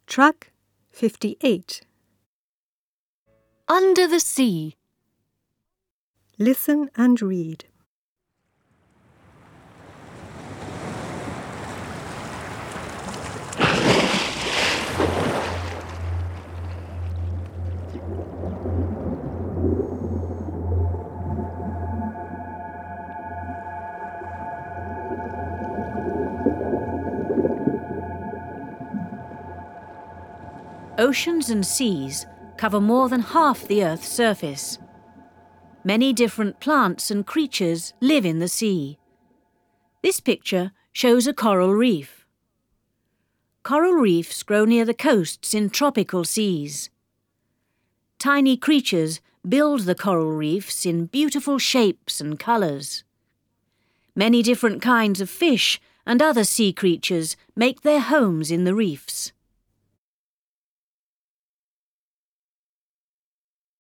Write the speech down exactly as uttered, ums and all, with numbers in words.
Track fifty-eight. Under the sea. Listen and read. Oceans and seas cover more than half the Earth's surface. Many different plants and creatures live in the sea. This picture shows a coral reef. Coral reefs grow near the coasts in tropical seas. Tiny creatures build the coral reefs in beautiful shapes and colours. Many different kinds of fish and other sea creatures make their homes in the reefs.